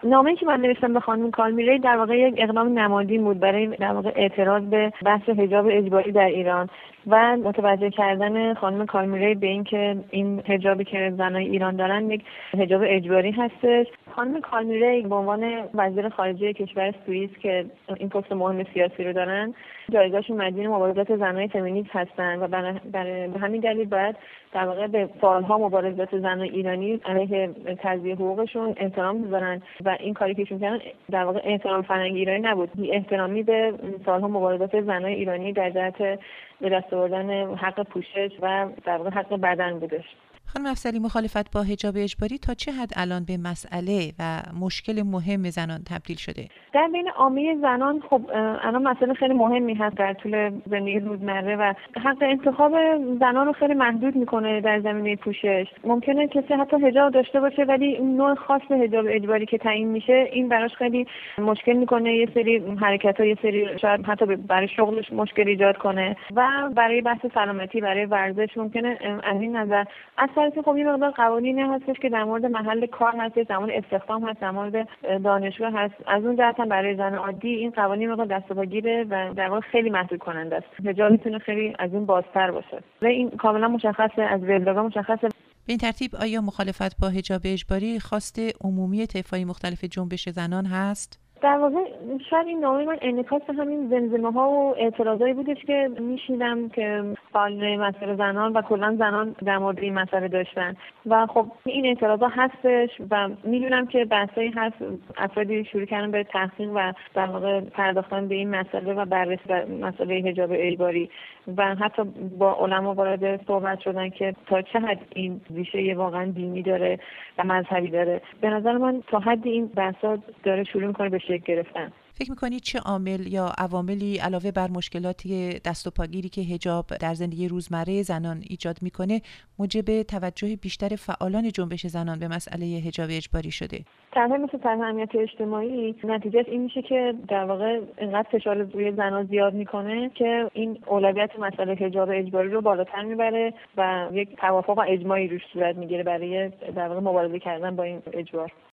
نامه‌ای که من نوشتم به خانم کالمیری در واقع یک اقدام نمادین بود برای در واقع اعتراض به بحث حجاب اجباری در ایران و متوجه کردن خانم کالمیری به این که این حجابی که زنای ایران دارن یک حجاب اجباری هستش. خانم کالمیری به عنوان وزیر خارجه کشور سوئیس که این پست مهم سیاسی رو دارن، جایگاهشون مدیون مبارزات زنای فمینیست هستن و برای همین دلیل باید در واقع به سالها مبارزات زنای ایرانی علیه تضییع حقوقشون احترام بذارن و این کاری که ایشون کردن در واقع احترام فرهنگ ایرانی نبود، احترامی به سالها مبارزات زنای ایرانی در جهت به دست آوردن حق پوشش و در واقع حق بدن بودش. خانم افضلی، مخالفت با حجاب اجباری تا چه حد الان به مسئله و مشکل مهم زنان تبدیل شده؟ در بین عامه زنان خب الان مسئله خیلی مهمی هست در طول زندگی روزمره و حق انتخاب زنان رو خیلی محدود میکنه در زمینه پوشش. ممکنه کسی حتی حجاب داشته باشه ولی نوع خاص حجاب اجباری که تعیین میشه این براش خیلی مشکل میکنه، یه سری حرکت‌ها، یه سری شاید حتی برای شغلش مشکل ایجاد کنه و برای بحث سلامتی، برای ورزش ممکنه از این نظر اصلا خب یه مقدار قوانینی هستش که در مورد محل کار هست، در مورد استخدام هست، در مورد دانشگاه هست. از اون جهت هم برای زن عادی این قوانین مقدار دست و پاگیره و در واقع خیلی محدود کننده است. حجاب میتونه خیلی از اون بازتر باشه. و این کاملا مشخصه، از ولدگاه مشخصه. به این ترتیب آیا مخالفت با حجاب اجباری خواست عمومی طیف‌های مختلف جنبش زنان هست؟ در واقع شاید این نامه من انعکاس همین زمزمه‌ها و اعتراضایی بودش که میشیدم که فعالین مسائل زنان و کلا زنان در مورد این مسئله داشتن و خب این اعتراضا هستش و میدونم که بحثایی هست، افرادی شروع کردن به تحقیق و در واقع پرداختن به این مسئله و بررسی مسئله حجاب اجباری و حتی با علما وارد صحبت شدن که تا چه حد این ریشه واقعا دینی داره و مذهبی داره. به نظر من تا حدی این بحثا داره شروع می‌کنه به شکل گرفتن. فکر می‌کنید چه عامل یا عواملی علاوه بر مشکلاتی دست و پاگیری که حجاب در زندگی روزمره زنان ایجاد می‌کنه موجب توجه بیشتر فعالان جنبش زنان به مسئله حجاب اجباری شده؟ طرح مثل طرح امنیت اجتماعی نتیجهش این میشه که در واقع اینقدر فشار روی زنان زیاد میکنه که این اولویت مسئله حجاب اجباری رو بالاتر میبره و یک توافق و اجماعی روش صورت میگیره برای در واقع مبارزه کردن با این اجبار.